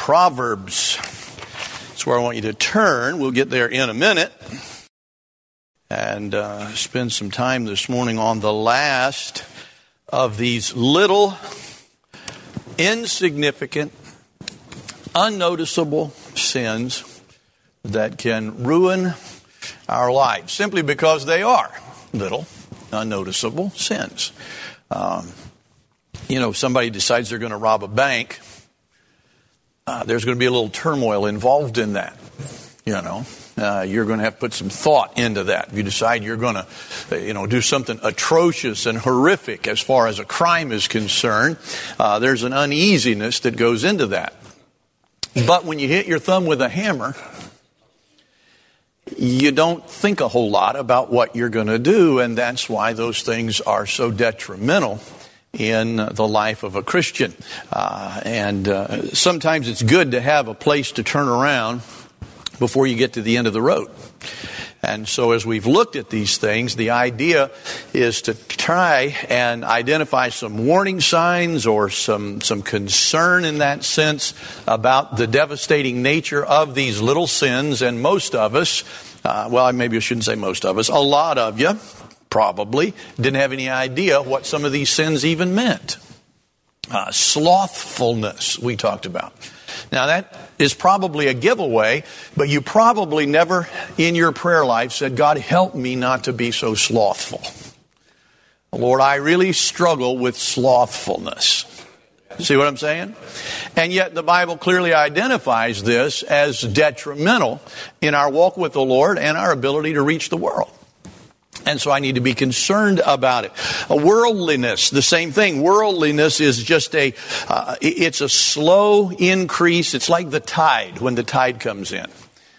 Proverbs. That's where I want you to turn. We'll get there in a minute. And spend some time this morning on the last of these little, insignificant, unnoticeable sins that can ruin our lives simply because they are little, unnoticeable sins. Somebody decides they're going to rob a bank. There's going to be a little turmoil involved in that. You're going to have to put some thought into that. If you decide you're going to, do something atrocious and horrific as far as a crime is concerned, there's an uneasiness that goes into that. But when you hit your thumb with a hammer, you don't think a whole lot about what you're going to do, and that's why those things are so detrimental in the life of a Christian. Sometimes it's good to have a place to turn around before you get to the end of the road. And so as we've looked at these things, the idea is to try and identify some warning signs or some concern in that sense about the devastating nature of these little sins. And most of us, maybe I shouldn't say most of us, a lot of you probably didn't have any idea what some of these sins even meant. Slothfulness, we talked about. Now that is probably a giveaway, but you probably never in your prayer life said, God, help me not to be so slothful. Lord, I really struggle with slothfulness. See what I'm saying? And yet the Bible clearly identifies this as detrimental in our walk with the Lord and our ability to reach the world. And so I need to be concerned about it. Worldliness, the same thing. Worldliness is just it's a slow increase. It's like the tide when the tide comes in.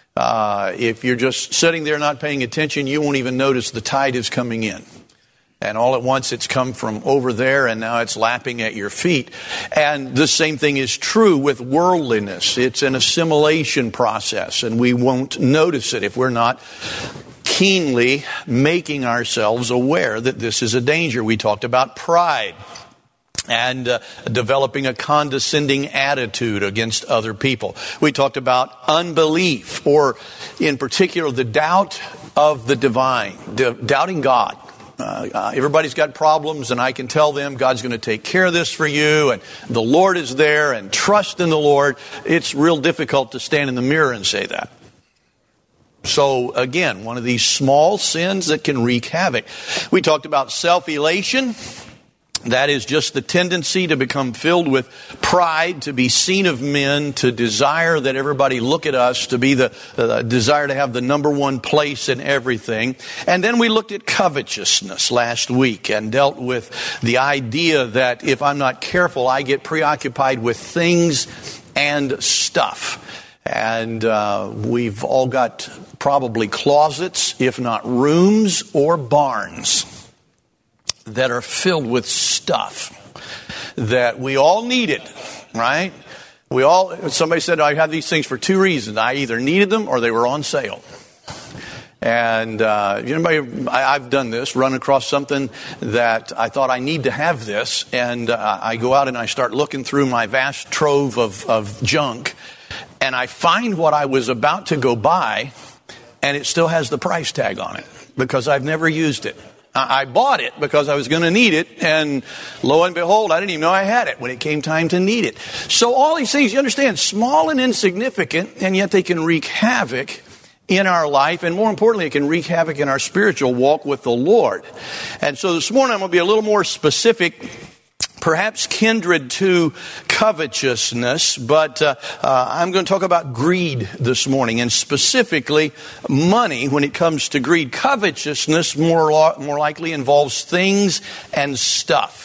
If you're just sitting there not paying attention, you won't even notice the tide is coming in. And all at once it's come from over there and now it's lapping at your feet. And the same thing is true with worldliness. It's an assimilation process and we won't notice it if we're not keenly making ourselves aware that this is a danger. We talked about pride and developing a condescending attitude against other people. We talked about unbelief, or in particular the doubt of the divine, doubting God. Everybody's got problems and I can tell them God's going to take care of this for you and the Lord is there and trust in the Lord. It's real difficult to stand in the mirror and say that. So again, one of these small sins that can wreak havoc. We talked about self-elation. That is just the tendency to become filled with pride, to be seen of men, to desire that everybody look at us, to be the desire to have the number one place in everything. And then we looked at covetousness last week and dealt with the idea that if I'm not careful, I get preoccupied with things and stuff. And we've all got probably closets, if not rooms or barns, that are filled with stuff that we all needed, right? Somebody said, I had these things for two reasons. I either needed them or they were on sale. And I've done this, run across something that I thought I need to have this. And I go out and I start looking through my vast trove of junk. And I find what I was about to go buy, and it still has the price tag on it because I've never used it. I bought it because I was going to need it, and lo and behold, I didn't even know I had it when it came time to need it. So all these things, you understand, small and insignificant, and yet they can wreak havoc in our life, and more importantly, it can wreak havoc in our spiritual walk with the Lord. And so this morning I'm going to be a little more specific, perhaps kindred to covetousness, but I'm going to talk about greed this morning, and specifically money when it comes to greed. Covetousness more likely involves things and stuff.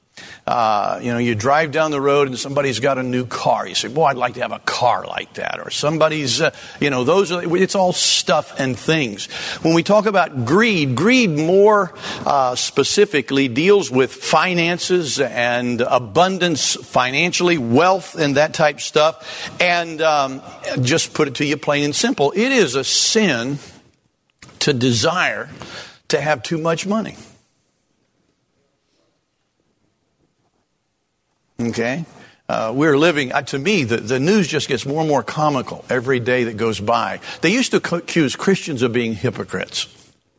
You drive down the road and somebody's got a new car. You say, boy, I'd like to have a car like that. Or somebody's, it's all stuff and things. When we talk about greed more specifically deals with finances and abundance financially, wealth and that type stuff. And just put it to you plain and simple. It is a sin to desire to have too much money. Okay? We're living, to me, the news just gets more and more comical every day that goes by. They used to accuse Christians of being hypocrites.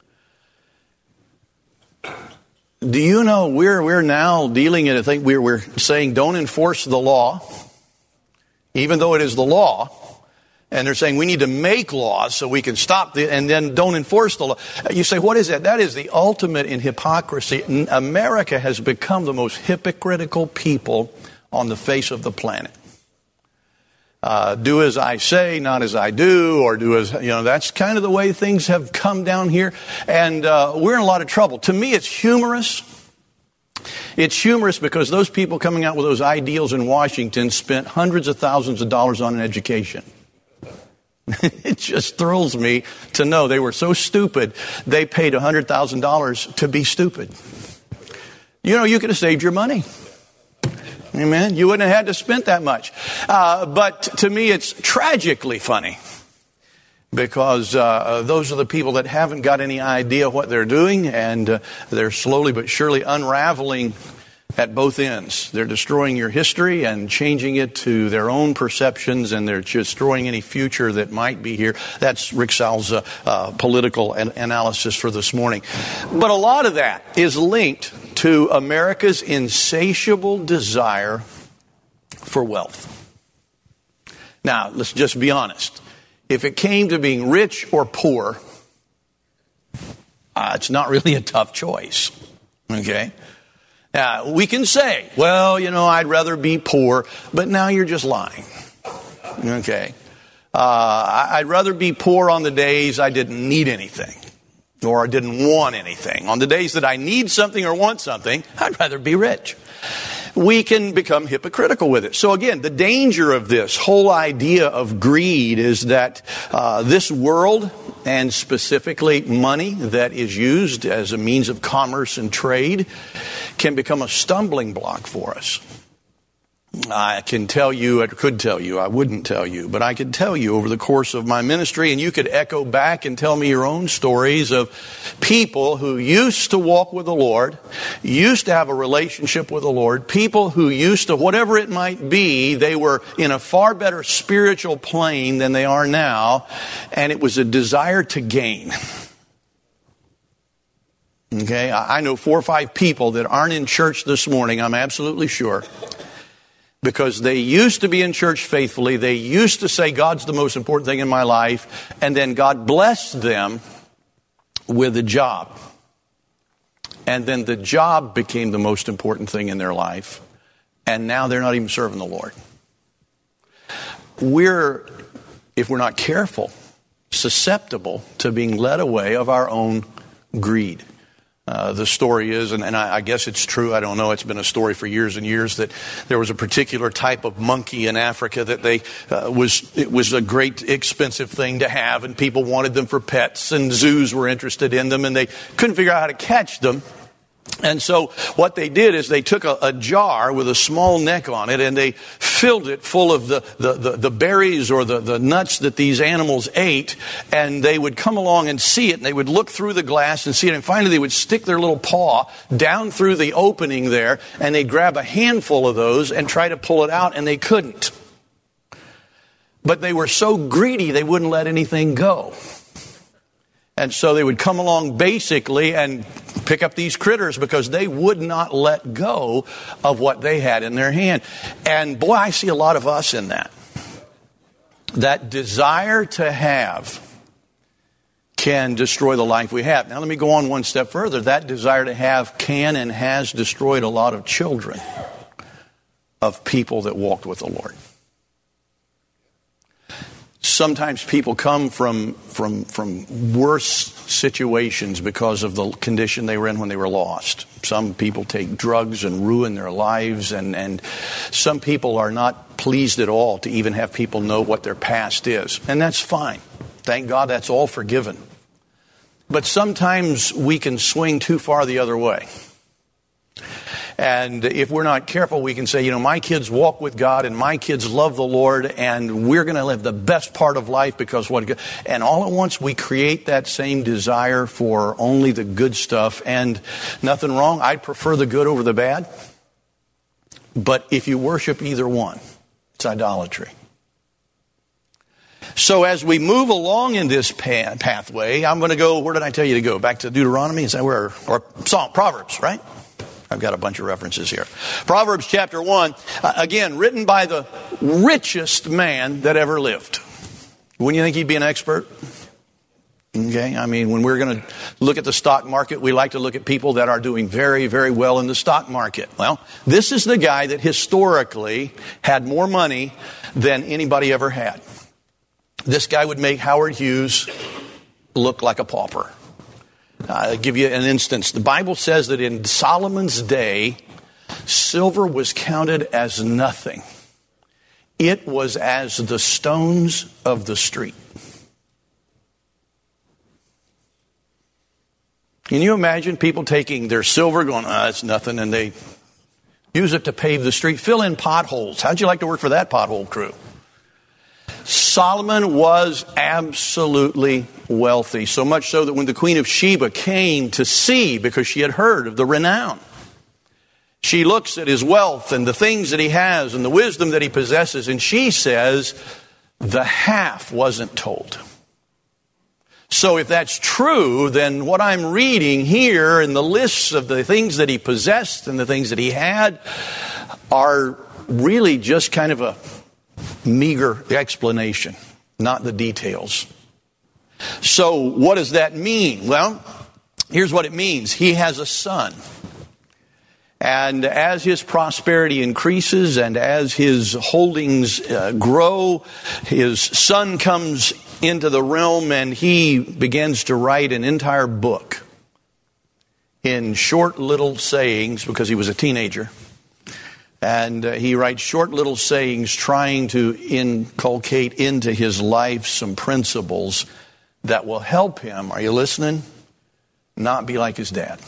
Do you know we're now dealing in a thing, we're saying don't enforce the law, even though it is the law. And they're saying we need to make laws so we can stop and then don't enforce the law. You say, what is that? That is the ultimate in hypocrisy. America has become the most hypocritical people on the face of the planet. Do as I say, not as I do, or do as, that's kind of the way things have come down here. And we're in a lot of trouble. To me, it's humorous. It's humorous because those people coming out with those ideals in Washington spent hundreds of thousands of dollars on an education. It just thrills me to know they were so stupid, they paid $100,000 to be stupid. You could have saved your money. Amen. You wouldn't have had to spend that much. But to me, it's tragically funny because those are the people that haven't got any idea what they're doing, and they're slowly but surely unraveling at both ends. They're destroying your history and changing it to their own perceptions, and they're destroying any future that might be here. That's Rick Sal's political analysis for this morning. But a lot of that is linked to America's insatiable desire for wealth. Now, let's just be honest. If it came to being rich or poor, it's not really a tough choice. Okay? We can say, well, I'd rather be poor, but now you're just lying. Okay. I'd rather be poor on the days I didn't need anything or I didn't want anything. On the days that I need something or want something, I'd rather be rich. We can become hypocritical with it. So again, the danger of this whole idea of greed is that this world, and specifically money that is used as a means of commerce and trade, can become a stumbling block for us. I can tell you, I could tell you, I wouldn't tell you, but I could tell you over the course of my ministry, and you could echo back and tell me your own stories of people who used to walk with the Lord, used to have a relationship with the Lord, people who used to, whatever it might be, they were in a far better spiritual plane than they are now, and it was a desire to gain. Okay, I know 4 or 5 people that aren't in church this morning, I'm absolutely sure, because they used to be in church faithfully. They used to say, God's the most important thing in my life. And then God blessed them with a job. And then the job became the most important thing in their life. And now they're not even serving the Lord. If we're not careful, susceptible to being led away of our own greed. The story is, and I guess it's true, I don't know, it's been a story for years and years, that there was a particular type of monkey in Africa that it was a great expensive thing to have, and people wanted them for pets, and zoos were interested in them, and they couldn't figure out how to catch them. And so what they did is they took a jar with a small neck on it, and they filled it full of the berries or the nuts that these animals ate, and they would come along and see it, and they would look through the glass and see it, and finally they would stick their little paw down through the opening there, and they'd grab a handful of those and try to pull it out, and they couldn't. But they were so greedy they wouldn't let anything go. And so they would come along basically and pick up these critters because they would not let go of what they had in their hand. And boy, I see a lot of us in that. That desire to have can destroy the life we have. Now let me go on one step further. That desire to have can and has destroyed a lot of children of people that walked with the Lord. Sometimes people come from worse situations because of the condition they were in when they were lost. Some people take drugs and ruin their lives, and some people are not pleased at all to even have people know what their past is. And that's fine. Thank God that's all forgiven. But sometimes we can swing too far the other way. And if we're not careful, we can say, my kids walk with God and my kids love the Lord and we're going to live the best part of life because what? And all at once we create that same desire for only the good stuff, and nothing wrong. I'd prefer the good over the bad. But if you worship either one, it's idolatry. So as we move along in this pathway, I'm going to go, where did I tell you to go? Back to Deuteronomy? Is that where? Or Proverbs, right? I've got a bunch of references here. Proverbs chapter 1, again, written by the richest man that ever lived. Wouldn't you think he'd be an expert? Okay, I mean, when we're going to look at the stock market, we like to look at people that are doing very, very well in the stock market. Well, this is the guy that historically had more money than anybody ever had. This guy would make Howard Hughes look like a pauper. I'll give you an instance. The Bible says that in Solomon's day, silver was counted as nothing. It was as the stones of the street. Can you imagine people taking their silver going, it's nothing, and they use it to pave the street, fill in potholes. How'd you like to work for that pothole crew? Solomon was absolutely wealthy, so much so that when the Queen of Sheba came to see, because she had heard of the renown, she looks at his wealth and the things that he has and the wisdom that he possesses, and she says, the half wasn't told. So if that's true, then what I'm reading here in the lists of the things that he possessed and the things that he had are really just kind of a meager explanation, not the details. So what does that mean? Well, here's what it means. He has a son. And as his prosperity increases and as his holdings grow, his son comes into the realm and he begins to write an entire book in short little sayings, because he was a teenager. And he writes short little sayings trying to inculcate into his life some principles that will help him, are you listening? Not be like his dad.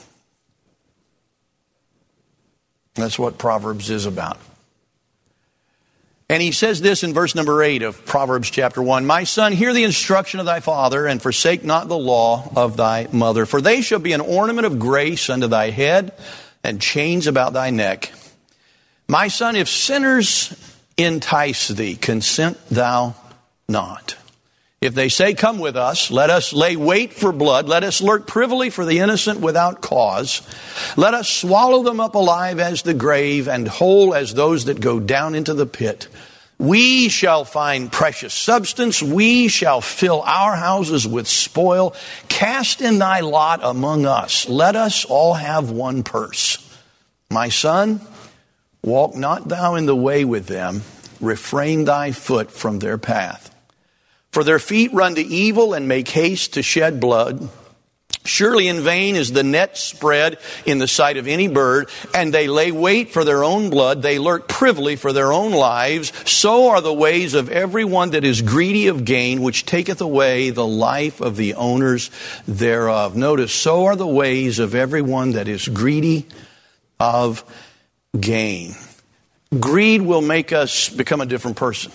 That's what Proverbs is about. And he says this in verse number 8 of Proverbs chapter 1. My son, hear the instruction of thy father, and forsake not the law of thy mother. For they shall be an ornament of grace unto thy head, and chains about thy neck. My son, if sinners entice thee, consent thou not. If they say, come with us, let us lay wait for blood, let us lurk privily for the innocent without cause. Let us swallow them up alive as the grave, and whole as those that go down into the pit. We shall find precious substance, we shall fill our houses with spoil. Cast in thy lot among us, let us all have one purse. My son, walk not thou in the way with them, refrain thy foot from their path. For their feet run to evil and make haste to shed blood. Surely in vain is the net spread in the sight of any bird, and they lay wait for their own blood. They lurk privily for their own lives. So are the ways of every one that is greedy of gain, which taketh away the life of the owners thereof. Notice, so are the ways of every one that is greedy of gain. Greed will make us become a different person.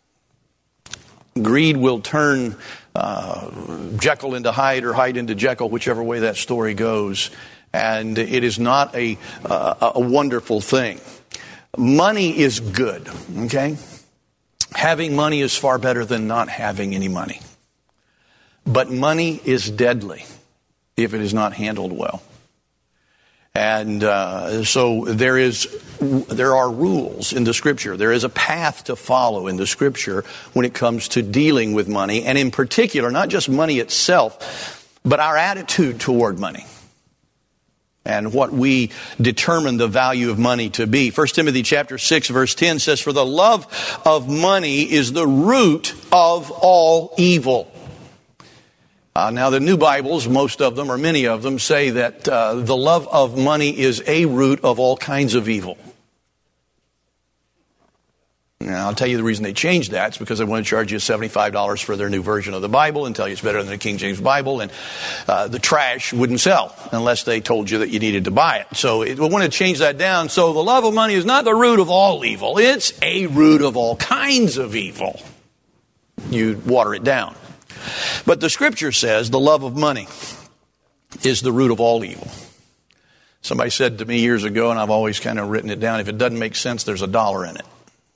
Greed will turn Jekyll into Hyde or Hyde into Jekyll, whichever way that story goes. And it is not a wonderful thing. Money is good, okay? Having money is far better than not having any money. But money is deadly if it is not handled well. And so there are rules in the Scripture. There is a path to follow in the Scripture when it comes to dealing with money. And in particular, not just money itself, but our attitude toward money. And what we determine the value of money to be. 1 Timothy chapter 6 verse 10 says, for the love of money is the root of all evil. Now, the new Bibles, most of them, or many of them, say that the love of money is a root of all kinds of evil. Now, I'll tell you the reason they changed that. It's because they want to charge you $75 for their new version of the Bible and tell you it's better than the King James Bible. And the trash wouldn't sell unless they told you that you needed to buy it. So we want to change that down. So the love of money is not the root of all evil. It's a root of all kinds of evil. You water it down. But the Scripture says the love of money is the root of all evil. Somebody said to me years ago, and I've always kind of written it down, if it doesn't make sense, there's $1 in it.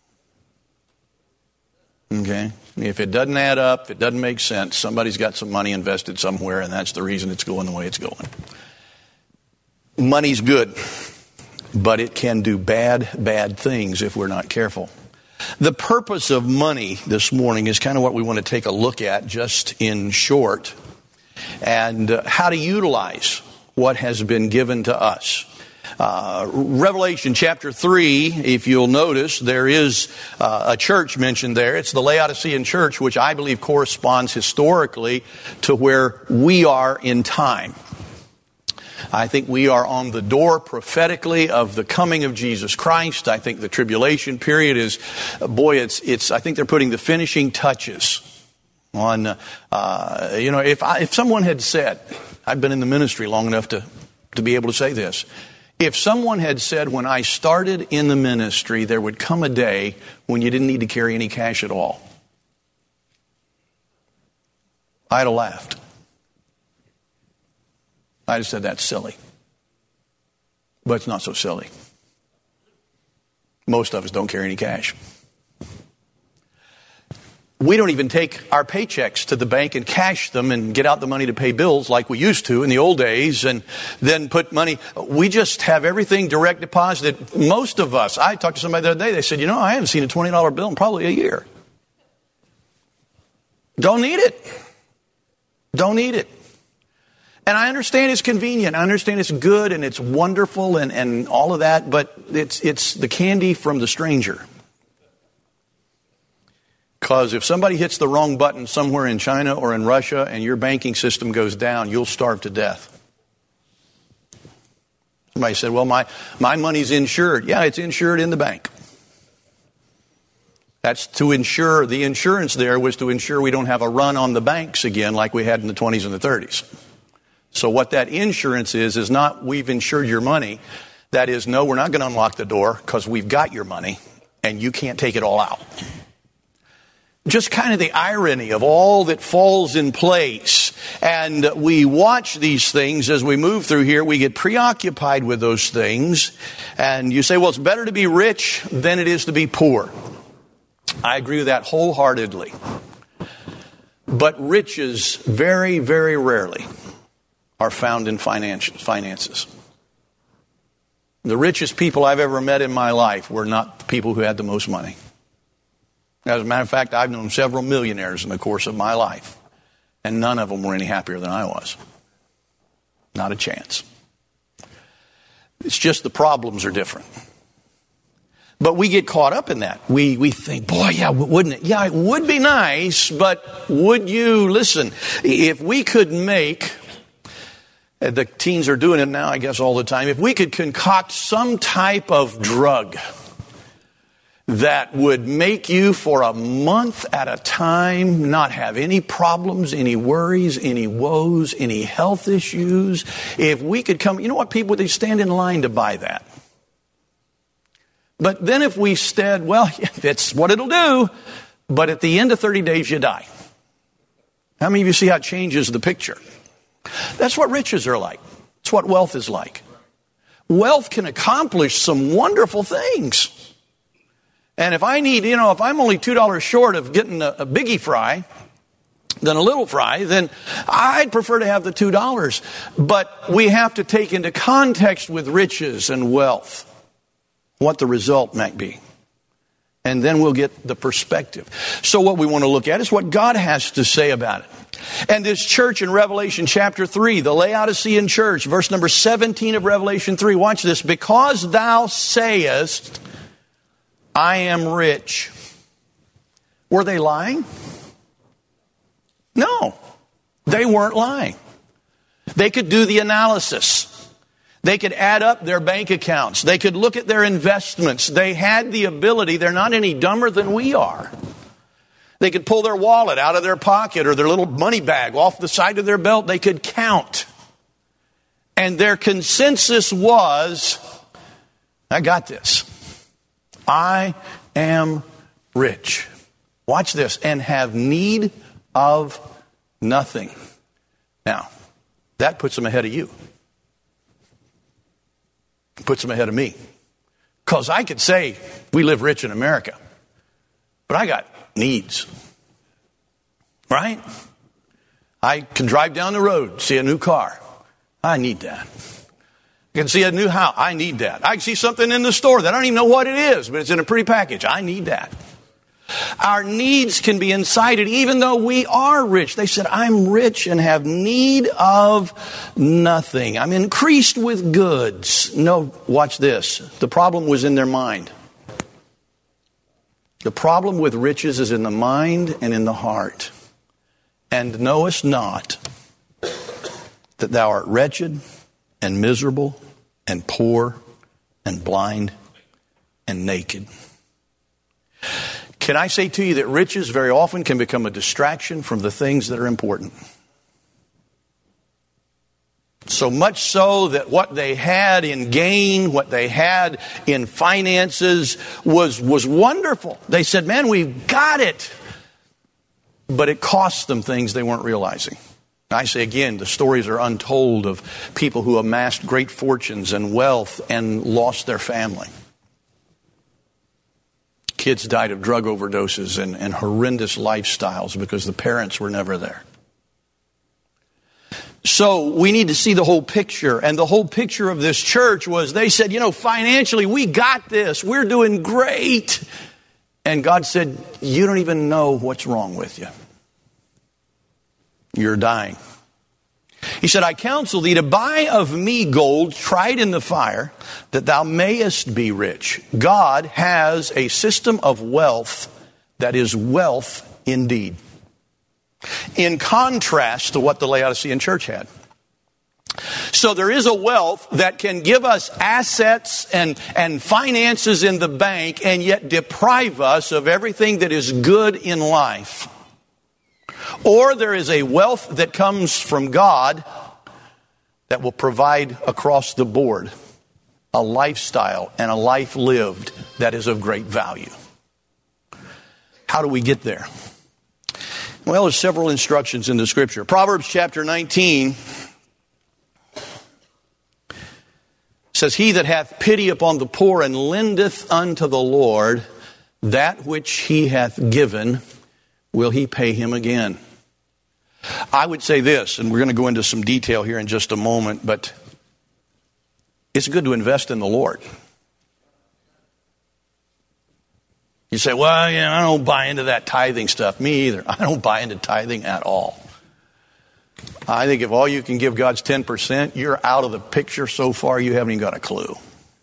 Okay? If it doesn't add up, if it doesn't make sense, somebody's got some money invested somewhere, and that's the reason it's going the way it's going. Money's good, but it can do bad things if we're not careful. The purpose of money this morning is kind of what we want to take a look at just in short, and how to utilize what has been given to us. Revelation chapter 3, if you'll notice, there is a church mentioned there. It's the Laodicean church, which I believe corresponds historically to where we are in time. I think we are on the door prophetically of the coming of Jesus Christ. I think the tribulation period is, I think they're putting the finishing touches on, if someone had said, I've been in the ministry long enough to be able to say this. If someone had said when I started in the ministry, there would come a day when you didn't need to carry any cash at all, I'd have laughed. I'd have said, that's silly. But it's not so silly. Most of us don't carry any cash. We don't even take our paychecks to the bank and cash them and get out the money to pay bills like we used to in the old days and then put money. We just have everything direct deposited. Most of us, I talked to somebody the other day, they said, I haven't seen a $20 bill in probably a year. Don't need it. Don't need it. And I understand it's convenient. I understand it's good and it's wonderful and all of that, but it's the candy from the stranger. Because if somebody hits the wrong button somewhere in China or in Russia and your banking system goes down, you'll starve to death. Somebody said, well, my money's insured. Yeah, it's insured in the bank. That's to ensure, the insurance there was to ensure we don't have a run on the banks again like we had in the 20s and the 30s. So what that insurance is not we've insured your money. That is, no, we're not going to unlock the door because we've got your money and you can't take it all out. Just kind of the irony of all that falls in place. And we watch these things as we move through here. We get preoccupied with those things. And you say, well, it's better to be rich than it is to be poor. I agree with that wholeheartedly. But riches very, very rarely are found in finances. The richest people I've ever met in my life were not the people who had the most money. As a matter of fact, I've known several millionaires in the course of my life, and none of them were any happier than I was. Not a chance. It's just the problems are different. But we get caught up in that. We think, boy, yeah, wouldn't it? Yeah, it would be nice, but would you, listen, if we could make, the teens are doing it now, I guess, all the time, if we could concoct some type of drug that would make you for a month at a time not have any problems, any worries, any woes, any health issues. If we could come, you know what, people, they stand in line to buy that. But then if we said, well, that's what it'll do, but at the end of 30 days you die. How many of you see how it changes the picture? That's what riches are like. It's what wealth is like. Wealth can accomplish some wonderful things. And if I need, if I'm only $2 short of getting a biggie fry than a little fry, then I'd prefer to have the $2. But we have to take into context with riches and wealth what the result might be. And then we'll get the perspective. So what we want to look at is what God has to say about it. And this church in Revelation chapter 3, the Laodicean church, verse number 17 of Revelation 3, watch this. Because thou sayest, I am rich. Were they lying? No, they weren't lying. They could do the analysis. They could add up their bank accounts. They could look at their investments. They had the ability. They're not any dumber than we are. They could pull their wallet out of their pocket or their little money bag off the side of their belt. They could count. And their consensus was, I got this. I am rich. Watch this. And have need of nothing. Now, that puts them ahead of you. Puts them ahead of me. Because I could say, we live rich in America. But I got needs. Right? I can drive down the road, see a new car. I need that. I can see a new house. I need that. I can see something in the store that I don't even know what it is, but it's in a pretty package. I need that. Our needs can be incited even though we are rich. They said, I'm rich and have need of nothing. I'm increased with goods. No, watch this. The problem was in their mind. The problem with riches is in the mind and in the heart. And knowest not that thou art wretched and miserable and poor and blind and naked. Can I say to you that riches very often can become a distraction from the things that are important? So much so that what they had in gain, what they had in finances was wonderful. They said, man, we've got it. But it cost them things they weren't realizing. I say again, the stories are untold of people who amassed great fortunes and wealth and lost their family. Kids died of drug overdoses and horrendous lifestyles because the parents were never there. So we need to see the whole picture. And the whole picture of this church was they said, financially, we got this. We're doing great. And God said, you don't even know what's wrong with you. You're dying. He said, I counsel thee to buy of me gold tried in the fire, that thou mayest be rich. God has a system of wealth that is wealth indeed. In contrast to what the Laodicean church had. So there is a wealth that can give us assets and finances in the bank and yet deprive us of everything that is good in life. Or there is a wealth that comes from God that will provide across the board a lifestyle and a life lived that is of great value. How do we get there? Well, there's several instructions in the scripture. Proverbs chapter 19 says, he that hath pity upon the poor and lendeth unto the Lord that which he hath given, will he pay him again? I would say this, and we're going to go into some detail here in just a moment, but it's good to invest in the Lord. You say, well, I don't buy into that tithing stuff. Me either. I don't buy into tithing at all. I think if all you can give God's 10%, you're out of the picture so far you haven't even got a clue.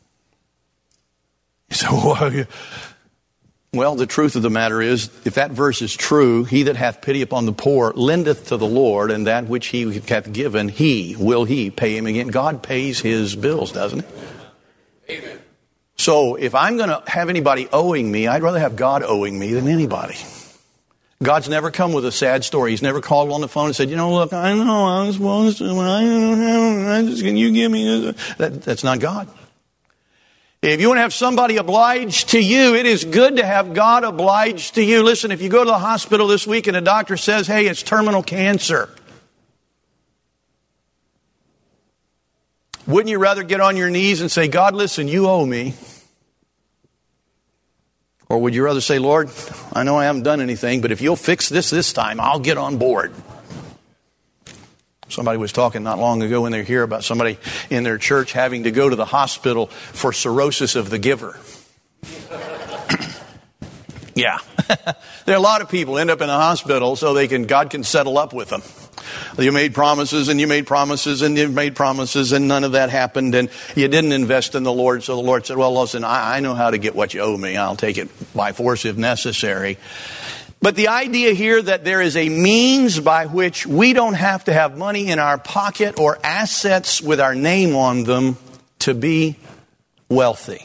You say, well, the truth of the matter is, if that verse is true, he that hath pity upon the poor lendeth to the Lord, and that which he hath given, he pay him again. God pays his bills, doesn't he? Amen. So if I'm going to have anybody owing me, I'd rather have God owing me than anybody. God's never come with a sad story. He's never called on the phone and said, look, I know I was supposed to, can you give me this? That's not God. If you want to have somebody obliged to you, it is good to have God obliged to you. Listen, if you go to the hospital this week and a doctor says, hey, it's terminal cancer, wouldn't you rather get on your knees and say, God, listen, you owe me? Or would you rather say, Lord, I know I haven't done anything, but if you'll fix this time, I'll get on board. Somebody was talking not long ago when they hear about somebody in their church having to go to the hospital for cirrhosis of the giver. Yeah. There are a lot of people end up in the hospital so God can settle up with them. You made promises and you made promises and you made promises and none of that happened and you didn't invest in the Lord. So the Lord said, well, listen, I know how to get what you owe me. I'll take it by force if necessary. But the idea here that there is a means by which we don't have to have money in our pocket or assets with our name on them to be wealthy.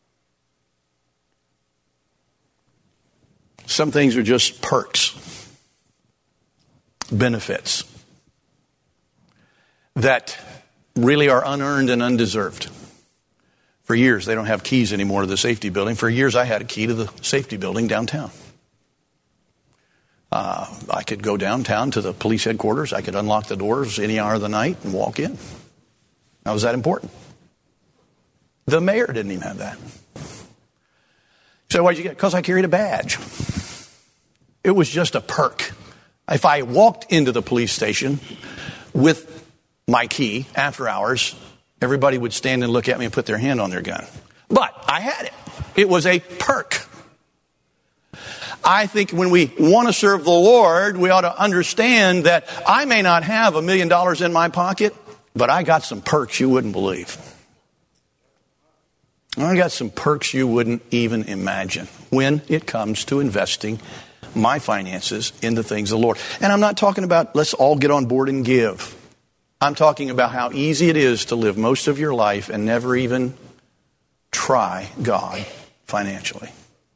Some things are just perks, benefits that really are unearned and undeserved. For years, they don't have keys anymore to the safety building. For years, I had a key to the safety building downtown. I could go downtown to the police headquarters. I could unlock the doors any hour of the night and walk in. How was that important? The mayor didn't even have that. So why'd you get? Because I carried a badge. It was just a perk. If I walked into the police station with my key after hours, everybody would stand and look at me and put their hand on their gun. But I had it. It was a perk. I think when we want to serve the Lord, we ought to understand that I may not have $1 million in my pocket, but I got some perks you wouldn't believe. I got some perks you wouldn't even imagine when it comes to investing my finances in the things of the Lord. And I'm not talking about let's all get on board and give. I'm talking about how easy it is to live most of your life and never even try God financially.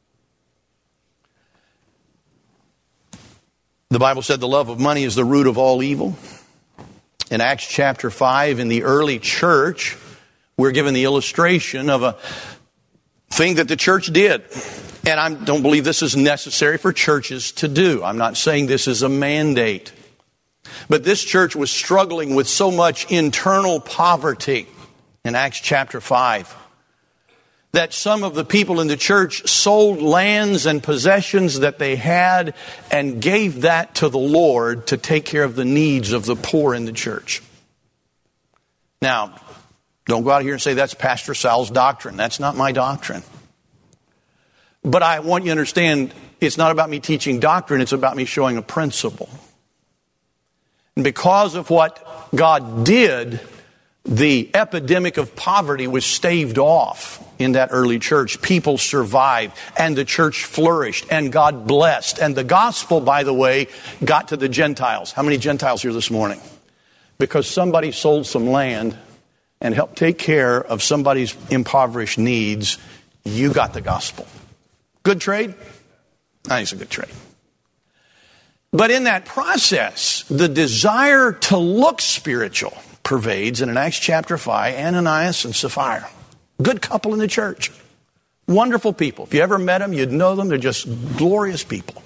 The Bible said the love of money is the root of all evil. In Acts chapter 5, in the early church, we're given the illustration of a thing that the church did. And I don't believe this is necessary for churches to do. I'm not saying this is a mandate. But this church was struggling with so much internal poverty in Acts chapter 5 that some of the people in the church sold lands and possessions that they had and gave that to the Lord to take care of the needs of the poor in the church. Now, don't go out here and say that's Pastor Sal's doctrine. That's not my doctrine. But I want you to understand it's not about me teaching doctrine. It's about me showing a principle. And because of what God did, the epidemic of poverty was staved off in that early church. People survived and the church flourished and God blessed. And the gospel, by the way, got to the Gentiles. How many Gentiles here this morning? Because somebody sold some land and helped take care of somebody's impoverished needs, you got the gospel. Good trade? I think it's a good trade. But in that process, the desire to look spiritual pervades. And in Acts chapter 5, Ananias and Sapphira, good couple in the church, wonderful people. If you ever met them, you'd know them. They're just glorious people.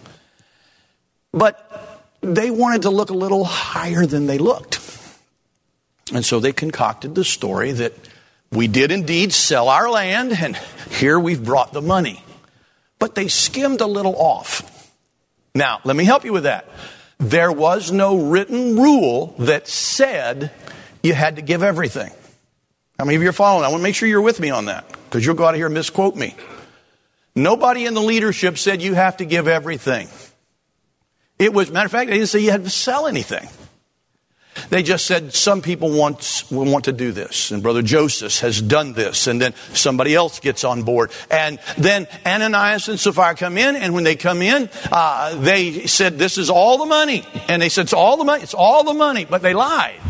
But they wanted to look a little higher than they looked. And so they concocted the story that we did indeed sell our land, and here we've brought the money. But they skimmed a little off. Now, let me help you with that. There was no written rule that said you had to give everything. How many of you are following? I want to make sure you're with me on that, because you'll go out of here and misquote me. Nobody in the leadership said you have to give everything. It was, matter of fact, they didn't say you had to sell anything. They just said some people will want to do this. And Brother Joseph has done this. And then somebody else gets on board. And then Ananias and Sapphira come in. And when they come in, they said, this is all the money. And they said, it's all the money. It's all the money. But they lied.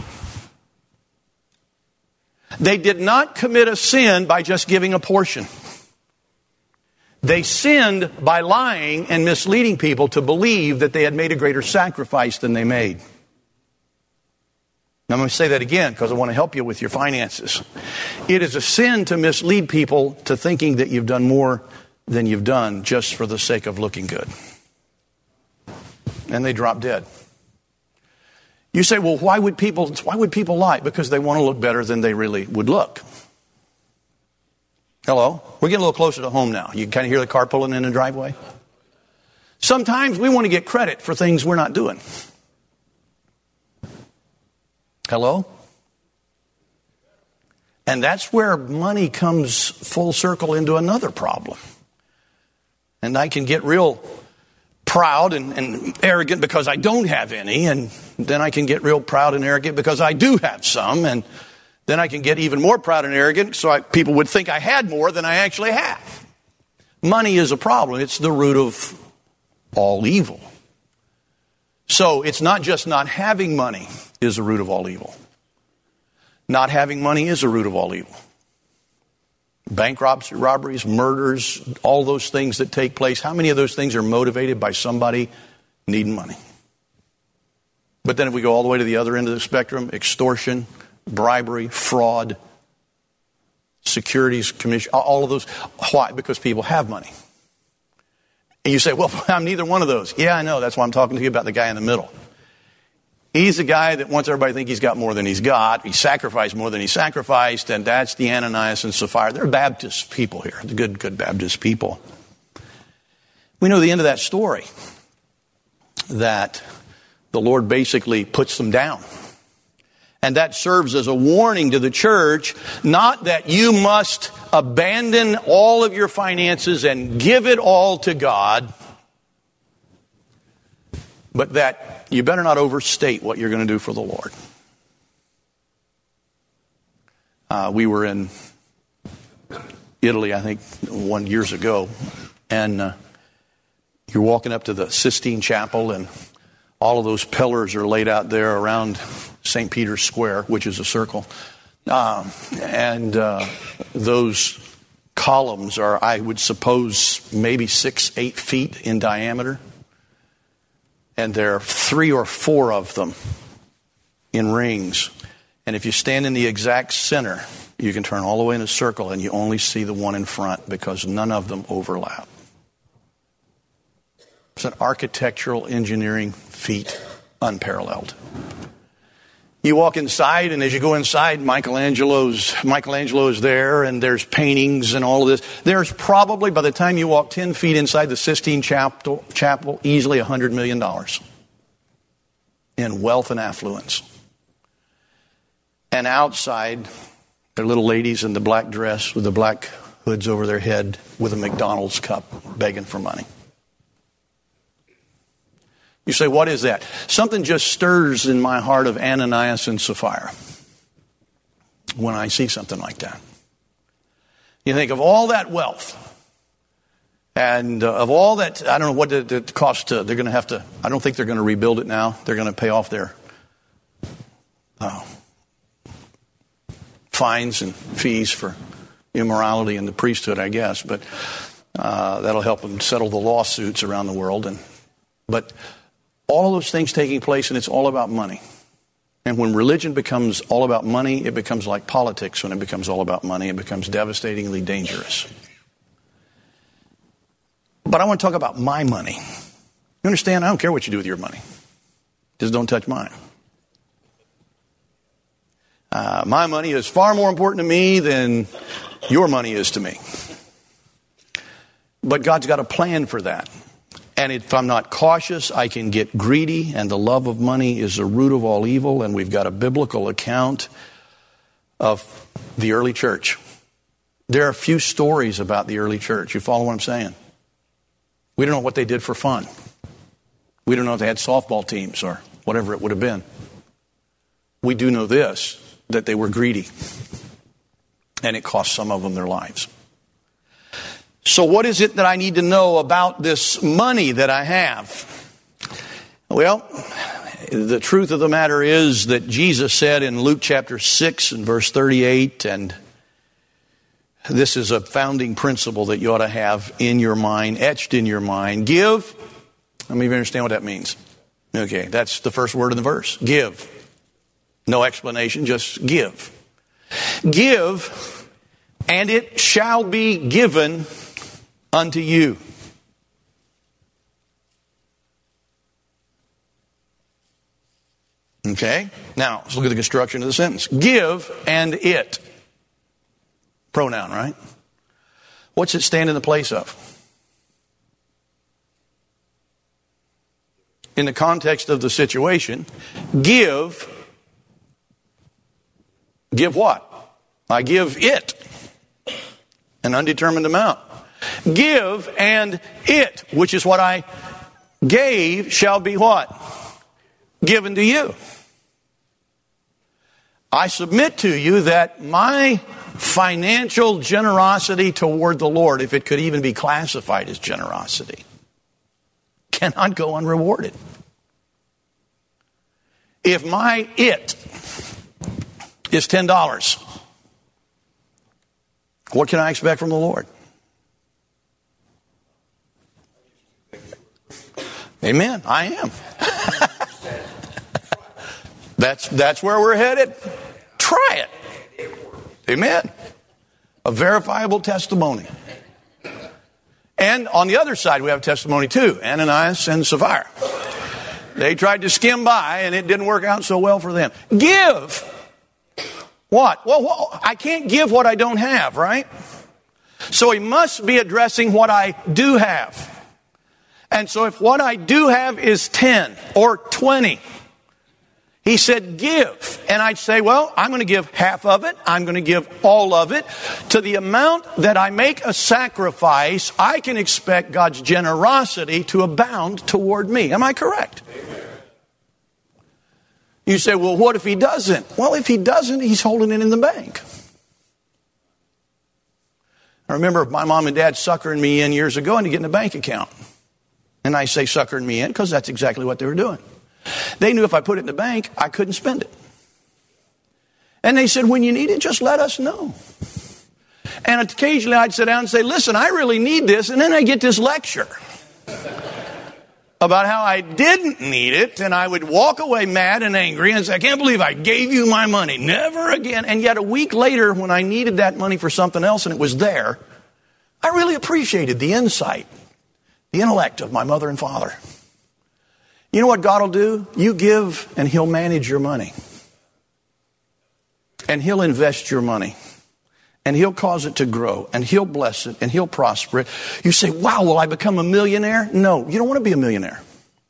They did not commit a sin by just giving a portion. They sinned by lying and misleading people to believe that they had made a greater sacrifice than they made. Now, I'm going to say that again because I want to help you with your finances. It is a sin to mislead people to thinking that you've done more than you've done just for the sake of looking good. And they drop dead. You say, well, why would people lie? Because they want to look better than they really would look. Hello? We're getting a little closer to home now. You can kind of hear the car pulling in the driveway. Sometimes we want to get credit for things we're not doing. Hello? And that's where money comes full circle into another problem. And I can get real proud and arrogant because I don't have any. And then I can get real proud and arrogant because I do have some. And then I can get even more proud and arrogant so people would think I had more than I actually have. Money is a problem. It's the root of all evil. So it's not just not having money is the root of all evil. Not having money is the root of all evil. Bank robberies, murders, all those things that take place. How many of those things are motivated by somebody needing money? But then if we go all the way to the other end of the spectrum, extortion, bribery, fraud, securities commission, all of those. Why? Because people have money. And you say, well, I'm neither one of those. Yeah, I know. That's why I'm talking to you about the guy in the middle. He's the guy that wants everybody to think he's got more than he's got. He sacrificed more than he sacrificed, and that's the Ananias and Sapphira. They're Baptist people here, the good Baptist people. We know the end of that story, that the Lord basically puts them down. And that serves as a warning to the church, not that you must abandon all of your finances and give it all to God, but that you better not overstate what you're going to do for the Lord. We were in Italy, I think, 1 year ago, and you're walking up to the Sistine Chapel, and all of those pillars are laid out there around St. Peter's Square, which is a circle. And those columns are, I would suppose, maybe 6-8 feet in diameter. And there are 3 or 4 of them in rings. And if you stand in the exact center, you can turn all the way in a circle and you only see the one in front because none of them overlap. It's an architectural engineering feat unparalleled. You walk inside, and as you go inside, Michelangelo is there, and there's paintings and all of this. There's probably, by the time you walk 10 feet inside the Sistine Chapel, easily $100 million in wealth and affluence. And outside, there are little ladies in the black dress with the black hoods over their head with a McDonald's cup begging for money. You say, what is that? Something just stirs in my heart of Ananias and Sapphira when I see something like that. You think of all that wealth and of all that, I don't know what it costs to, they're going to have to, I don't think they're going to rebuild it now. They're going to pay off their fines and fees for immorality in the priesthood, I guess. But that'll help them settle the lawsuits around the world. But all of those things taking place, and it's all about money. And when religion becomes all about money, it becomes like politics. When it becomes all about money, it becomes devastatingly dangerous. But I want to talk about my money. You understand? I don't care what you do with your money. Just don't touch mine. My money is far more important to me than your money is to me. But God's got a plan for that. And if I'm not cautious, I can get greedy, and the love of money is the root of all evil. And we've got a biblical account of the early church. There are a few stories about the early church. You follow what I'm saying? We don't know what they did for fun. We don't know if they had softball teams or whatever it would have been. We do know this, that they were greedy. And it cost some of them their lives. So what is it that I need to know about this money that I have? Well, the truth of the matter is that Jesus said in Luke chapter 6 and verse 38, and this is a founding principle that you ought to have in your mind, etched in your mind. Give. Let me understand what that means. Okay, that's the first word in the verse. Give. No explanation, just give. Give, and it shall be given unto you. Okay? Now, let's look at the construction of the sentence. Give and it. Pronoun, right? What's it stand in the place of? In the context of the situation, give what? I give it an undetermined amount. Give and it, which is what I gave, shall be what? Given to you. I submit to you that my financial generosity toward the Lord, if it could even be classified as generosity, cannot go unrewarded. If my it is $10, what can I expect from the Lord? Amen. I am. That's where we're headed. Try it. Amen. A verifiable testimony. And on the other side, we have testimony too. Ananias and Sapphira. They tried to skim by, and it didn't work out so well for them. Give. What? Well, I can't give what I don't have, right? So he must be addressing what I do have. And so if what I do have is 10 or 20, he said, give. And I'd say, well, I'm going to give half of it. I'm going to give all of it. To the amount that I make a sacrifice, I can expect God's generosity to abound toward me. Am I correct? Amen. You say, well, what if he doesn't? Well, if he doesn't, he's holding it in the bank. I remember my mom and dad suckering me in years ago into getting a bank account. And I say suckering me in because that's exactly what they were doing. They knew if I put it in the bank, I couldn't spend it. And they said, when you need it, just let us know. And occasionally I'd sit down and say, listen, I really need this. And then I get this lecture about how I didn't need it. And I would walk away mad and angry and say, I can't believe I gave you my money. Never again. And yet a week later, when I needed that money for something else and it was there, I really appreciated the insight, the intellect of my mother and father. You know what God will do? You give and he'll manage your money. And he'll invest your money. And he'll cause it to grow. And he'll bless it. And he'll prosper it. You say, wow, will I become a millionaire? No, you don't want to be a millionaire.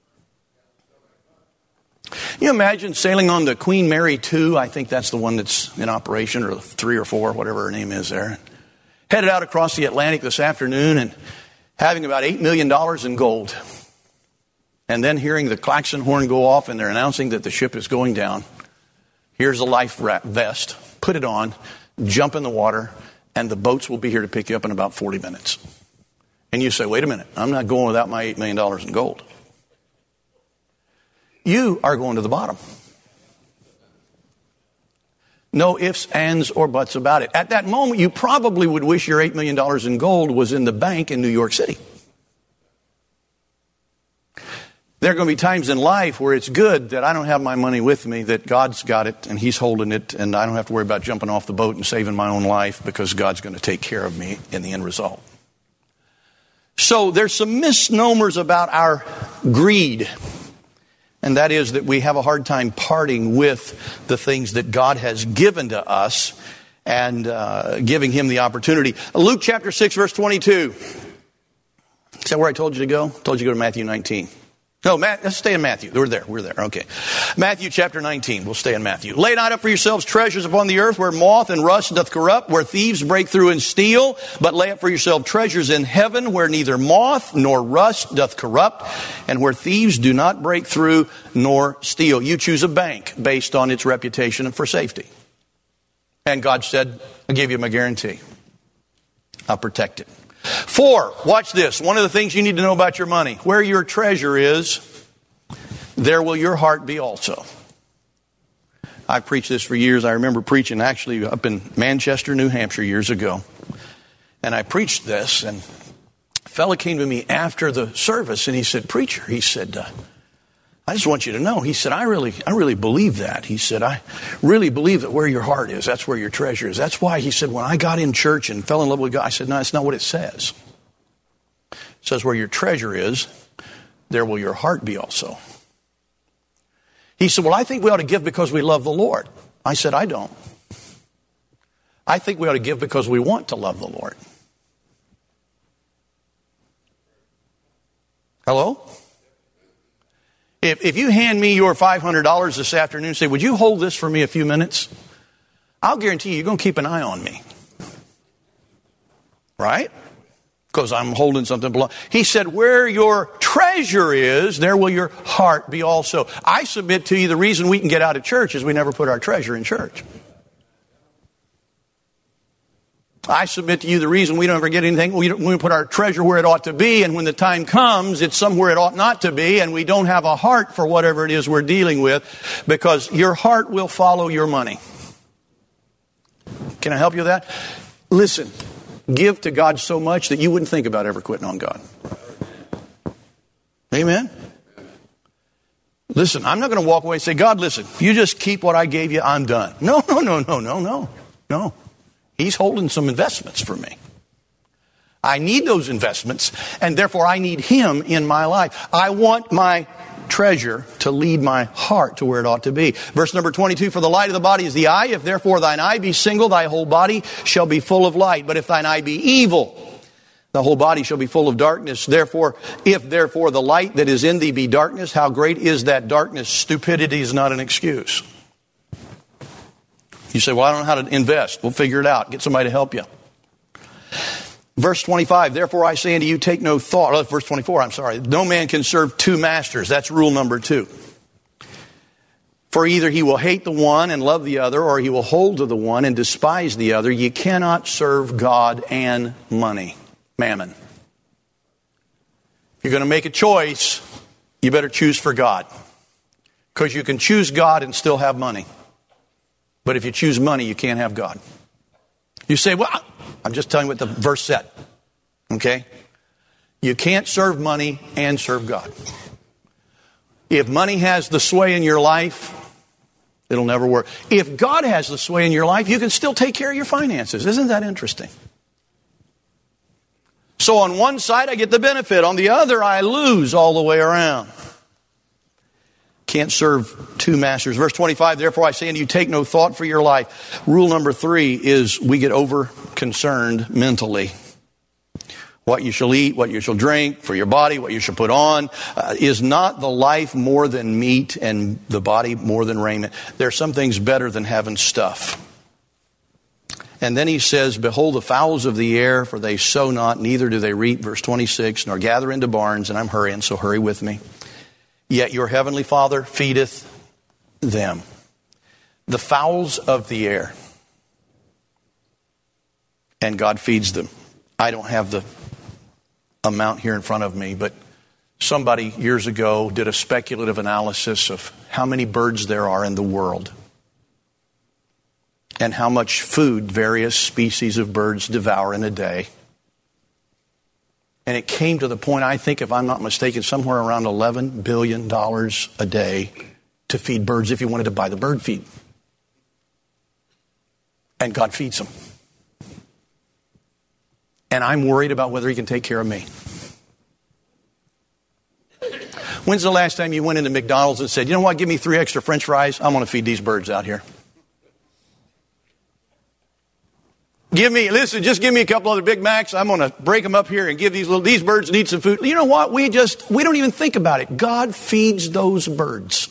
You imagine sailing on the Queen Mary 2. I think that's the one that's in operation, or 3 or 4, whatever her name is there. Headed out across the Atlantic this afternoon and having about $8 million in gold. And then hearing the klaxon horn go off and they're announcing that the ship is going down. Here's a life vest. Put it on. Jump in the water. And the boats will be here to pick you up in about 40 minutes. And you say, wait a minute. I'm not going without my $8 million in gold. You are going to the bottom. No ifs, ands, or buts about it. At that moment, you probably would wish your $8 million in gold was in the bank in New York City. There are going to be times in life where it's good that I don't have my money with me, that God's got it and he's holding it, and I don't have to worry about jumping off the boat and saving my own life because God's going to take care of me in the end result. So there's some misnomers about our greed. And that is that we have a hard time parting with the things that God has given to us and giving him the opportunity. Luke chapter 6, verse 22. Is that where I told you to go? I told you to go to Matthew 19. No, let's stay in Matthew. We're there. Okay. Matthew chapter 19. We'll stay in Matthew. Lay not up for yourselves treasures upon the earth where moth and rust doth corrupt, where thieves break through and steal. But lay up for yourselves treasures in heaven where neither moth nor rust doth corrupt, and where thieves do not break through nor steal. You choose a bank based on its reputation for safety. And God said, I'll give you my guarantee. I'll protect it. 4, watch this. One of the things you need to know about your money. Where your treasure is, there will your heart be also. I've preached this for years. I remember preaching actually up in Manchester, New Hampshire years ago. And I preached this, and a fella came to me after the service, and he said, preacher, he said, I just want you to know. He said, I really believe that. He said, I really believe that where your heart is, that's where your treasure is. That's why, he said, when I got in church and fell in love with God, I said, no, that's not what it says. It says where your treasure is, there will your heart be also. He said, well, I think we ought to give because we love the Lord. I said, I don't. I think we ought to give because we want to love the Lord. Hello? If you hand me your $500 this afternoon and say, would you hold this for me a few minutes? I'll guarantee you're going to keep an eye on me. Right? Because I'm holding something below. He said, where your treasure is, there will your heart be also. I submit to you the reason we can get out of church is we never put our treasure in church. I submit to you the reason we don't ever get anything, we put our treasure where it ought to be, and when the time comes, it's somewhere it ought not to be, and we don't have a heart for whatever it is we're dealing with, because your heart will follow your money. Can I help you with that? Listen, give to God so much that you wouldn't think about ever quitting on God. Amen? Listen, I'm not going to walk away and say, God, listen, you just keep what I gave you, I'm done. No. He's holding some investments for me. I need those investments, and therefore I need Him in my life. I want my treasure to lead my heart to where it ought to be. Verse number 22, for the light of the body is the eye. If therefore thine eye be single, thy whole body shall be full of light. But if thine eye be evil, the whole body shall be full of darkness. Therefore, if therefore the light that is in thee be darkness, how great is that darkness? Stupidity is not an excuse. You say, well, I don't know how to invest. We'll figure it out. Get somebody to help you. Verse 25, therefore I say unto you, take no thought. Verse 24, I'm sorry. No man can serve two masters. That's rule number 2. For either he will hate the one and love the other, or he will hold to the one and despise the other. You cannot serve God and money. Mammon. If you're going to make a choice, you better choose for God. Because you can choose God and still have money. But if you choose money, you can't have God. You say, well, I'm just telling you what the verse said. Okay? You can't serve money and serve God. If money has the sway in your life, it'll never work. If God has the sway in your life, you can still take care of your finances. Isn't that interesting? So on one side, I get the benefit. On the other, I lose all the way around. Can't serve two masters. Verse 25, therefore I say unto you, take no thought for your life. Rule number 3 is we get over concerned mentally. What you shall eat, what you shall drink, for your body, what you shall put on. Is not the life more than meat and the body more than raiment? There are some things better than having stuff. And then he says, behold the fowls of the air, for they sow not, neither do they reap, verse 26, nor gather into barns, and I'm hurrying, so hurry with me. Yet your heavenly Father feedeth them. The fowls of the air. And God feeds them. I don't have the amount here in front of me, but somebody years ago did a speculative analysis of how many birds there are in the world. And how much food various species of birds devour in a day. And it came to the point, I think, if I'm not mistaken, somewhere around $11 billion a day to feed birds if you wanted to buy the bird feed. And God feeds them. And I'm worried about whether he can take care of me. When's the last time you went into McDonald's and said, you know what, give me 3 extra French fries. I'm going to feed these birds out here. Just give me a couple other Big Macs. I'm going to break them up here and give these birds need some food. You know what? We don't even think about it. God feeds those birds.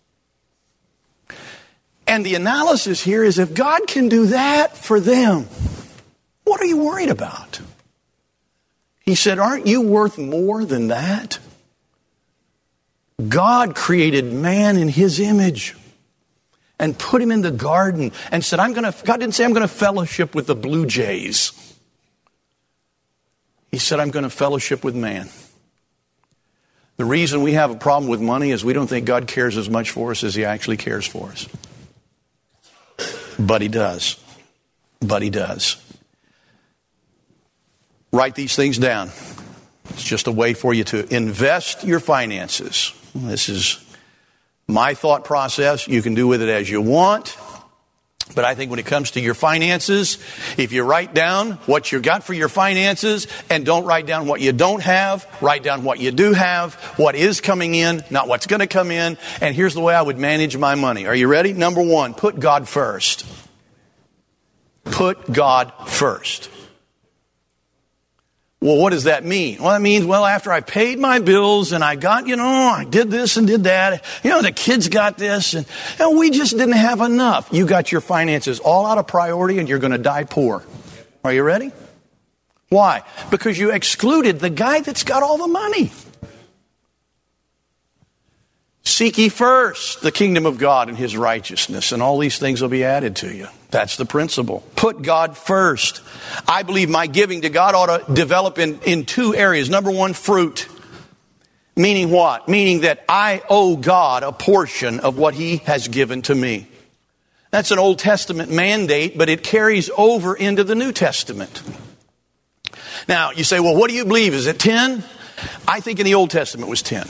And the analysis here is if God can do that for them, what are you worried about? He said, aren't you worth more than that? God created man in his image. And put him in the garden and said, God didn't say I'm going to fellowship with the blue jays. He said, I'm going to fellowship with man. The reason we have a problem with money is we don't think God cares as much for us as he actually cares for us. But he does. But he does. Write these things down. It's just a way for you to invest your finances. This is my thought process. You can do with it as you want. But I think when it comes to your finances, if you write down what you got for your finances and don't write down what you don't have, write down what you do have, what is coming in, not what's going to come in. And here's the way I would manage my money. Are you ready? Number 1, put God first. Put God first. Well, what does that mean? Well, that means, after I paid my bills and I got, I did this and did that. The kids got this and we just didn't have enough. You got your finances all out of priority and you're going to die poor. Are you ready? Why? Because you excluded the guy that's got all the money. Seek ye first the kingdom of God and his righteousness, and all these things will be added to you. That's the principle. Put God first. I believe my giving to God ought to develop in 2 areas. Number 1, fruit. Meaning what? Meaning that I owe God a portion of what he has given to me. That's an Old Testament mandate, but it carries over into the New Testament. Now, you say, well, what do you believe? Is it 10? I think in the Old Testament it was 10.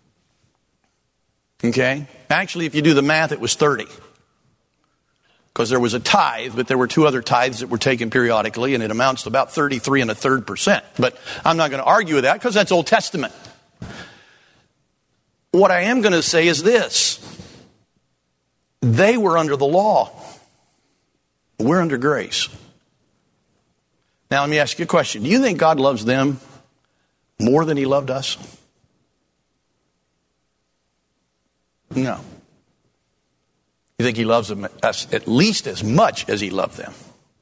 Okay? Actually, if you do the math, it was 30. Because there was a tithe, but there were 2 other tithes that were taken periodically, and it amounts to about 33 1/3%. But I'm not going to argue with that because that's Old Testament. What I am going to say is this. They were under the law. We're under grace. Now let me ask you a question. Do you think God loves them more than he loved us? No. You think he loves us at least as much as he loved them?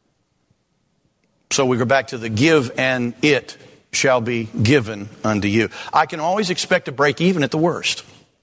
So we go back to the give and it shall be given unto you. I can always expect to break even at the worst.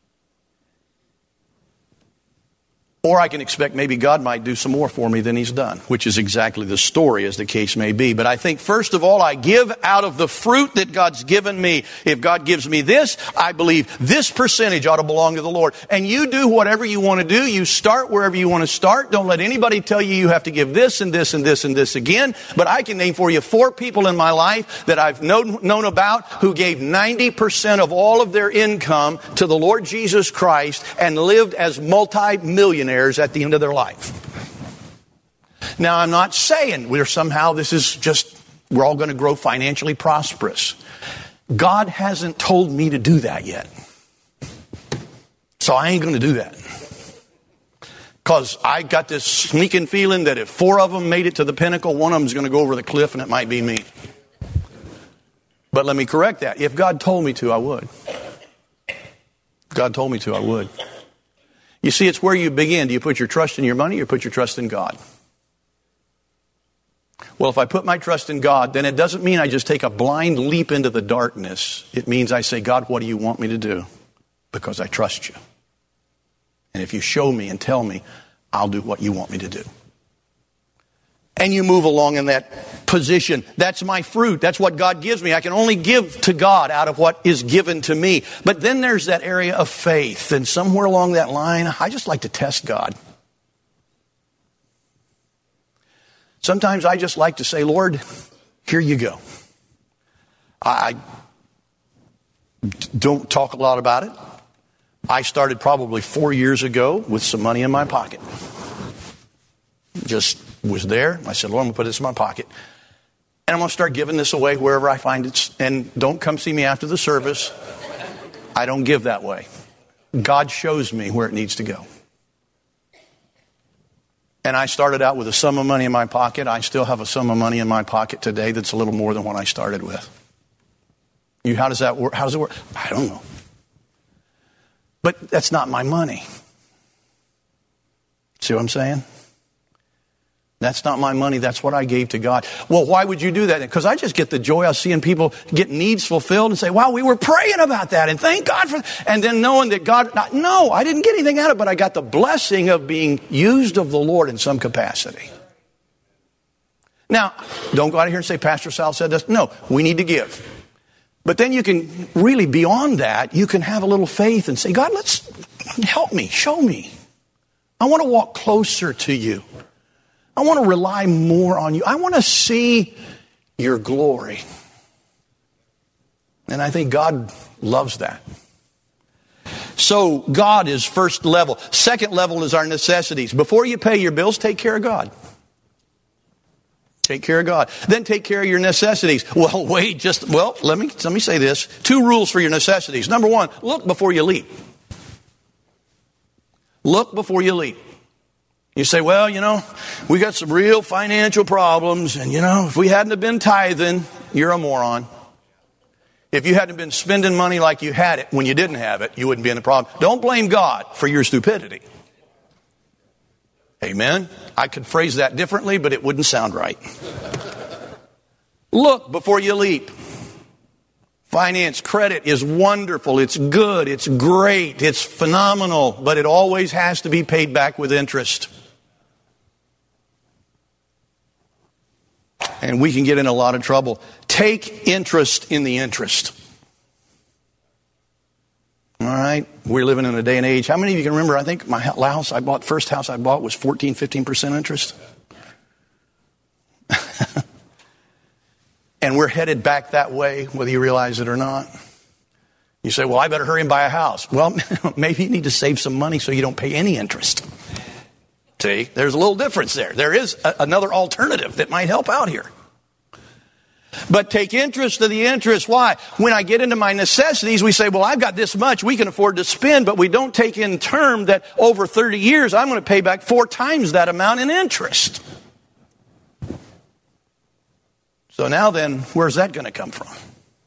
Or I can expect maybe God might do some more for me than he's done, which is exactly the story as the case may be. But I think first of all, I give out of the fruit that God's given me. If God gives me this, I believe this percentage ought to belong to the Lord. And you do whatever you want to do. You start wherever you want to start. Don't let anybody tell you you have to give this and this and this and this again. But I can name for you 4 people in my life that I've known about who gave 90% of all of their income to the Lord Jesus Christ and lived as multi-millionaires at the end of their life. Now, I'm not saying we're all going to grow financially prosperous. God hasn't told me to do that yet. So I ain't going to do that. Because I got this sneaking feeling that if 4 of them made it to the pinnacle, one of them is going to go over the cliff and it might be me. But let me correct that. If God told me to, I would. If God told me to, I would. You see, it's where you begin. Do you put your trust in your money or put your trust in God? Well, if I put my trust in God, then it doesn't mean I just take a blind leap into the darkness. It means I say, God, what do you want me to do? Because I trust you. And if you show me and tell me, I'll do what you want me to do. And you move along in that position. That's my fruit. That's what God gives me. I can only give to God out of what is given to me. But then there's that area of faith. And somewhere along that line, I just like to test God. Sometimes I just like to say, Lord, here you go. I don't talk a lot about it. I started probably 4 years ago with some money in my pocket. Just was there. I said, Lord, I'm going to put this in my pocket. And I'm going to start giving this away wherever I find it. And don't come see me after the service. I don't give that way. God shows me where it needs to go. And I started out with a sum of money in my pocket. I still have a sum of money in my pocket today that's a little more than what I started with. How does that work? How does it work? I don't know. But that's not my money. See what I'm saying? That's not my money. That's what I gave to God. Well, why would you do that? Because I just get the joy of seeing people get needs fulfilled and say, wow, we were praying about that and thank God for that. And then knowing that God, no, I didn't get anything out of it, but I got the blessing of being used of the Lord in some capacity. Now, don't go out of here and say, Pastor Sal said this. No, we need to give. But then you can really, beyond that, you can have a little faith and say, God, help me, show me. I want to walk closer to you. I want to rely more on you. I want to see your glory. And I think God loves that. So God is first level. Second level is our necessities. Before you pay your bills, take care of God. Take care of God. Then take care of your necessities. Well, wait, let me say this. 2 rules for your necessities. Number 1, look before you leap. Look before you leap. You say, well, we got some real financial problems. And, if we hadn't have been tithing, you're a moron. If you hadn't been spending money like you had it when you didn't have it, you wouldn't be in the problem. Don't blame God for your stupidity. Amen. I could phrase that differently, but it wouldn't sound right. Look before you leap. Finance, credit is wonderful. It's good. It's great. It's phenomenal. But it always has to be paid back with interest. And we can get in a lot of trouble. Take interest in the interest. All right? We're living in a day and age. How many of you can remember, I think my first house I bought was 15% interest. And we're headed back that way, whether you realize it or not. You say, well, I better hurry and buy a house. Well, maybe you need to save some money so you don't pay any interest. See, there's a little difference there. There is another alternative that might help out here. But take interest to the interest. Why? When I get into my necessities, we say, well, I've got this much we can afford to spend, but we don't take in term that over 30 years, I'm going to pay back 4 times that amount in interest. So now then, where's that going to come from?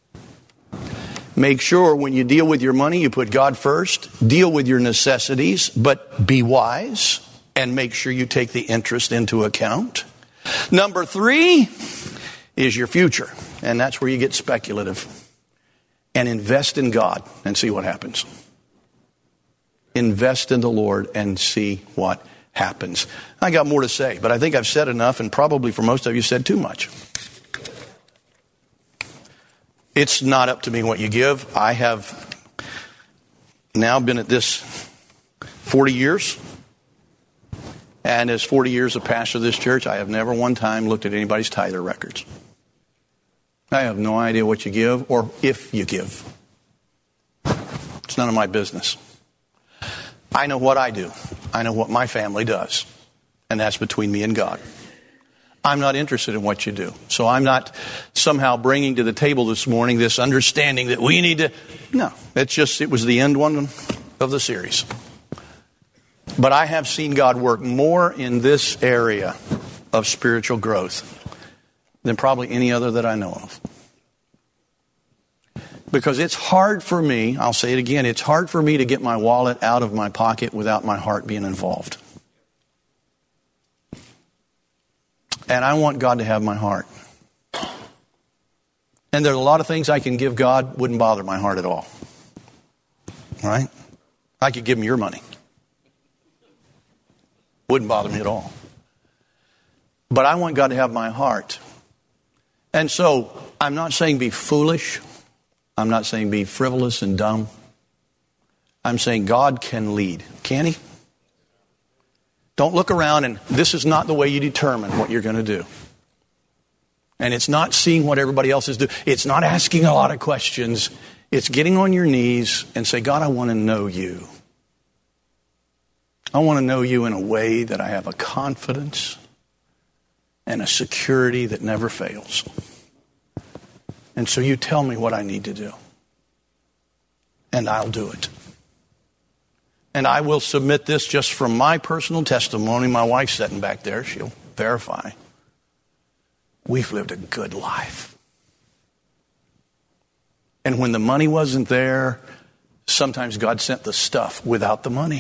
Make sure when you deal with your money, you put God first. Deal with your necessities, but be wise and make sure you take the interest into account. Number 3 is your future. And that's where you get speculative. And invest in God and see what happens. Invest in the Lord and see what happens. I got more to say, but I think I've said enough, and probably for most of you said too much. It's not up to me what you give. I have now been at this 40 years. And as 40 years of pastor of this church, I have never one time looked at anybody's tither records. I have no idea what you give or if you give. It's none of my business. I know what I do. I know what my family does. And that's between me and God. I'm not interested in what you do. So I'm not somehow bringing to the table this morning this understanding that we need to... No, it was the end one of the series. But I have seen God work more in this area of spiritual growth than probably any other that I know of. Because it's hard for me, I'll say it again, it's hard for me to get my wallet out of my pocket without my heart being involved. And I want God to have my heart. And there are a lot of things I can give God, wouldn't bother my heart at all. All right? I could give him your money. Wouldn't bother me at all. But I want God to have my heart. And so, I'm not saying be foolish. I'm not saying be frivolous and dumb. I'm saying God can lead. Can he? Don't look around and this is not the way you determine what you're going to do. And it's not seeing what everybody else is doing. It's not asking a lot of questions. It's getting on your knees and say, God, I want to know you. I want to know you in a way that I have a confidence and a security that never fails. And so you tell me what I need to do. And I'll do it. And I will submit this just from my personal testimony. My wife's sitting back there. She'll verify. We've lived a good life. And when the money wasn't there, sometimes God sent the stuff without the money.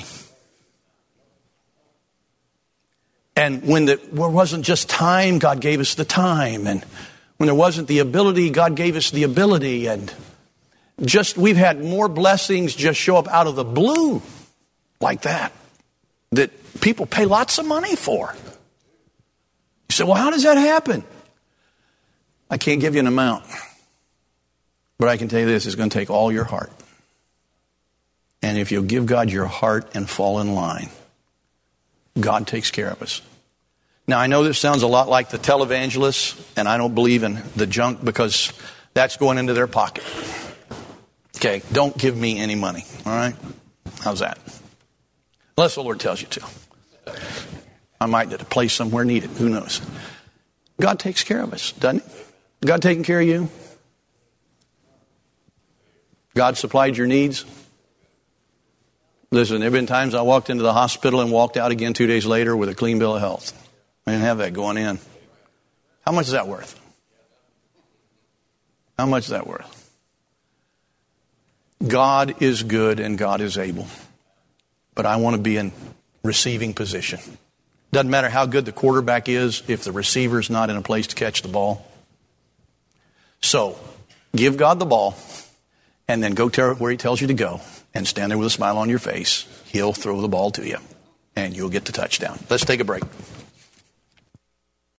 And when there wasn't just time, God gave us the time. And when there wasn't the ability, God gave us the ability. And we've had more blessings just show up out of the blue like that people pay lots of money for. You say, well, how does that happen? I can't give you an amount. But I can tell you this, it's going to take all your heart. And if you'll give God your heart and fall in line, God takes care of us. Now, I know this sounds a lot like the televangelists, and I don't believe in the junk because that's going into their pocket. Okay, don't give me any money, all right? How's that? Unless the Lord tells you to. I might at a place somewhere need it, who knows? God takes care of us, doesn't he? God taking care of you? God supplied your needs? Listen, there have been times I walked into the hospital and walked out again 2 days later with a clean bill of health. I didn't have that going in. How much is that worth? How much is that worth? God is good and God is able. But I want to be in receiving position. Doesn't matter how good the quarterback is if the receiver's not in a place to catch the ball. So, give God the ball and then go where he tells you to go and stand there with a smile on your face. He'll throw the ball to you and you'll get the touchdown. Let's take a break.